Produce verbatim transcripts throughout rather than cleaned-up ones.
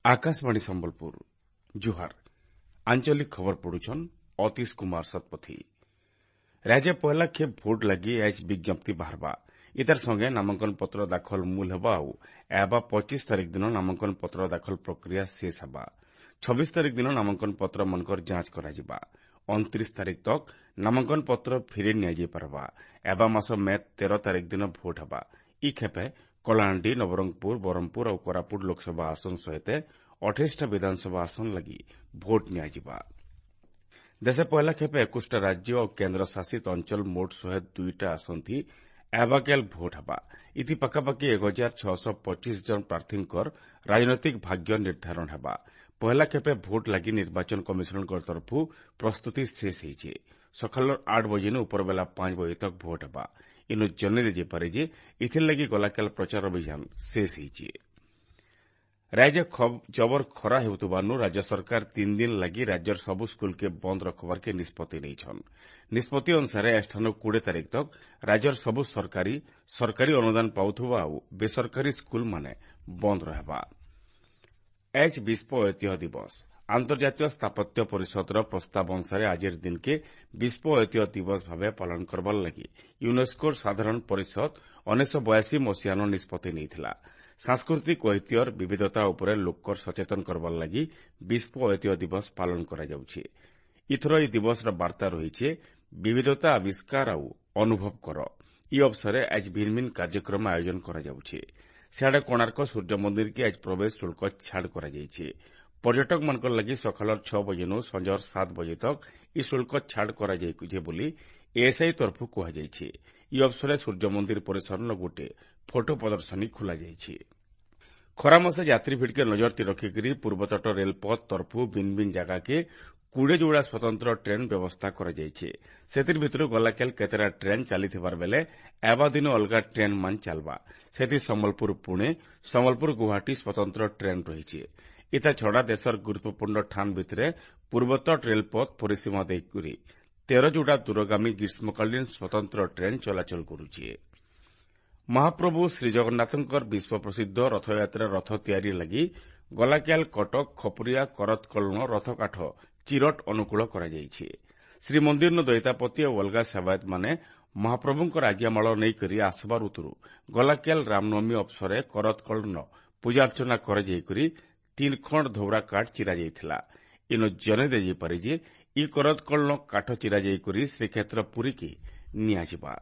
आकाशवाणी संबलपुर जुहार आंचलिक खबर पढ़ुछन अतीश कुमार शतपथी। राज्य पहला खेप भोट लगी आज विज्ञप्ति बाहरबा। इतार संगे नामांकन पत्र दाखल मूल हेबा आउ एबा पच्चीस तारीख दिन नामांकन पत्र दाखल प्रक्रिया शेष हेबा। छब्बीस तारीख दिन नामांकन पत्र मनकर जांच कराजिबा। उनतीस तारीख तक नामांकन पत्र फिरे नियाजै पारबा। एबा मास मे तेरह तारीख दिन भोट हेबा। इ खेपे कलाहांडी नवरंगपुर बरहमपुर और कोरापुट लोकसभा आसन सहित अठाईस विधानसभा आसन लगी भोट नियाजिबा। देश पहला खेपे इक्कीस राज्य और केन्द्र शासित अंचल मोट शहे दुईटा आसन थी एबाकेल भोट हेबा। इति पखापाखि एक हजार छःश पच्चीस जन प्रार्थी राजनैतिक भाग्य निर्धारण हेबा। पहला खेपे भोट लगी निर्वाचन कमिशन तरफ प्रस्तुति शेष होइछे। सकाल आठ बजे उपरबेला पांच बजे तक भोट हेबा। इनु जनै जेपारे जे इथिर लगी गलाकाल प्रचार अभियान शेष होइछे। राज्य जबर खरा हेउतबानु राज्य सरकार तीन दिन लगी राज्यर सबु स्कूल के बंद रखबार के निष्पत्ति नैछन। निष्पत्ति अनुसार एठानु बीस तारीख तक राज्यर सबु सरकारी सरकारी अनुदान पाउथुबा आउ बेसरकारी स्कूल माने बंद रहबा। आज विश्व ऐतिह्य दिवस। आंतर्जातीय स्थापत्य परिषदर प्रस्ताव अनुसार आजिर दिन के विश्व ऐतिह्य दिवस भाव पालन करबार लगी यूनेस्कोर साधारण परिषद उन्नीस बयासी मसीहान निष्पत्ति नैथिला। सांस्कृतिक ऐतिह्यर विविधता उपरे लोकर सचेतन करबार लगी विश्व ऐतिह्य दिवस पालन करा जाउछे। इथर ई दिवस बार्ता रहिछे विविधता आविष्कार आउ अनुभव कर। ई अवसरे आज भिन्न भिन्न कार्यक्रम आयोजन करा जाउछे। सियाडे कोणार्क सूर्य मंदिर के आज प्रवेश शुल्क छाड़ करा जाइछे। पर्यटक मानकर लगी सकाल छह बजे संजर सात बजे तक ई शुल्क छाड़ करा जाइछे बोली एएसआई तरफ कहा जाइछे। ई अवसरे सूर्य मंदिर परिसर न गोटे फोटो प्रदर्शनी खोला जाइछे। खरा मासे यात्री भीड़ के नजर रखिक पूर्वतट रेलपथ तरफ भिन्न भिन्न जगह के कोड़े जोड़ा स्वतंत्र ट्रेन व्यवस्था करा जाइछे। सेतिर भितर गलाकाल केतेरा ट्रेन चलीथिबार बेले एबा दिन अलगा ट्रेन मान चलबा। सेति संबलपुर पुणे संबलपुर गुवाहाटी स्वतंत्र ट्रेन रहिछे। इता छड़ा देशर गुरुत्वपूर्ण ठान भितरे पूर्वतट रेलपथ परिसीमा देई तेरह जोड़ा दूरगामी ग्रीष्मकालीन स्वतंत्र ट्रेन चलाचल करुछे। महाप्रभु श्रीजगन्नाथंकर विश्व प्रसिद्ध रथयात्रा रथ तैयारी लगी गलाकाल कटक खपुरिया करतकलण रथकाठ चिरट अनुकूल करा जाइछे। श्रीमंदिर दैतापति और अलगा सेवायत माने महाप्रभुंकर आज्ञामाल नहीं आसबा ऋतु गलाकाल रामनवमी अवसर करतकलण पूजार्चना करा जाइकरी तीन खंड धौरा काठ चिरा जाइथिला। इनो जनै देजिपारे जे ई करतकलण काठ चिरा जाइकरी श्रीक्षेत्र पुरी की नियाजिबा।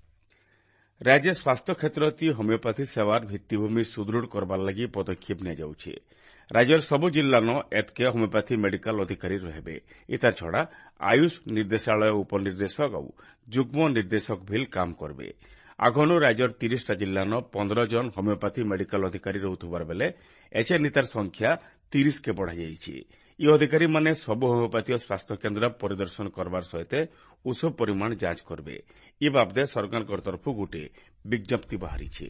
राज्य स्वास्थ्य क्षेत्र होमियोपैथी सेवार भित्तिभूमि सुदृढ़ करबार लगी पदक्षेप निया जाउछे। राज्यर सबु जिल्लान एतके होमियोपैथी मेडिकल अधिकारी रहिबे। इता छड़ा आयुष निर्देशालय उपनिर्देशक और जुग्म निर्देशक भिल काम करबे। आगनु राज्यर तीस जिल्लान पंद्रह जन होमियोपैथी मेडिकल अधिकारी रहुथबार बेले एचे नितार संख्या तीस के बढ़ा जाइछे। ई अधिकारी माने सबु होमियोपैथी स्वास्थ्य केन्द्र परिदर्शन करबार सहित ଔଷଧ परिमाण जांच करबे। ई बाबदे सरकार तरफ गोटे विज्ञप्ति बाहरीछे।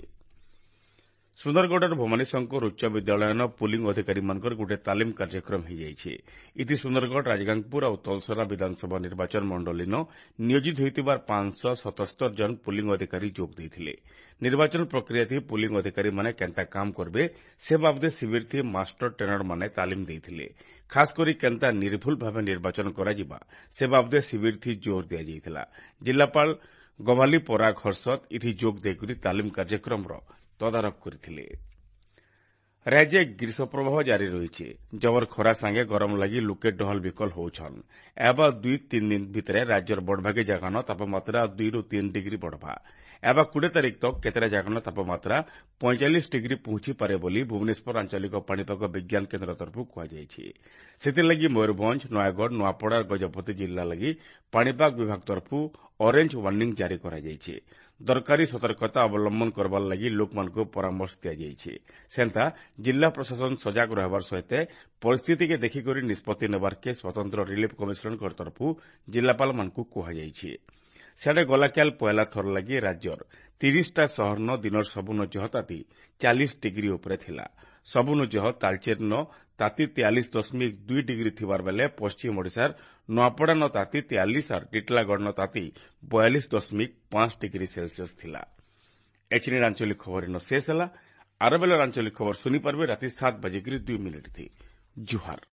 सुंदरगढ़ भवानी शंकर उच्च विद्यालय पुलिंग अधिकारी मानकर गोटे तालीम कार्यक्रम हो जाइछे। इति सुंदरगढ़ राजगांगपुर और तलसरा विधानसभा निर्वाचन मंडलीन नियोजित होइतिबार पांच सौ सतहत्तर जन पुलिंग अधिकारी जोग देथिले। निर्वाचन प्रक्रिया थी पुलिंग अधिकारी माने केंता काम करबे से बाबदे शिविर थी मास्टर ट्रेनर माने तालीम देथिले। खास करी केंता निर्भुल भावे निर्वाचन कराजिबा से बाबदे शिविर थी जोर दिया जाइथिला। जिल्लापाल गवाली पराग हर्षद इथि जोग देकरी तालीम कार्यक्रम तदारख करथिले। राज्य ग्रीष्म प्रभाव जारी रहिछे। जबर खरा संगे गरम लगी लुके डहल विकल होछन। एबा दुई तीन दिन भितरे राज्यर बड़भागे जगान तापमात्रा दुई रु तीन डिग्री बढ़बा। एबा बीस तारीख तक केतेरा जगान तापमात्रा पैंतालीस डिग्री पहुंची पारे बोली भुवनेश्वर आंचलिक पाणीपाग विज्ञान केन्द्र तरफ कहा जाइछे। सेतिर लगी मयूरभंज नयागढ़ नुआपड़ा गजपति जिल्ला लगी पाणीपाग विभाग तरफ ऑरेंज वार्निंग जारी करा जाइछे। दरकारी सतर्कता अवलंबन करबार लगी लोकमानकु परामर्श दिया जाइछे। सेंता जिला प्रशासन सजग रहबार सहित परिस्थिति के देखिकरी निष्पत्ति नेबार के स्वतंत्र रिलीफ कमिशन तरफ जिलापाल मानकु कहा जाइछे। सियाडे गलाकाल पहला थर लगी राज्यर तीसटा सहर दिनर सबुन जह ताती चालीस डिग्री उपरे थिला। सबुन जह तालचेर न ताती तेयालीस दशमिक दुई डिग्री थिबार बेले पश्चिम ओडिशार नुआपड़ा न ताती तेयालीस और टिटलागढ़ न ताती बयालीस दशमिक पांच डिग्री सेल्सियस थिला। एचनी आंचलिक खबर शेष है। आर बेलर आंचलिक खबर सुनी पार्बे राति सात बजे दुई मिनिट थी। जुहार।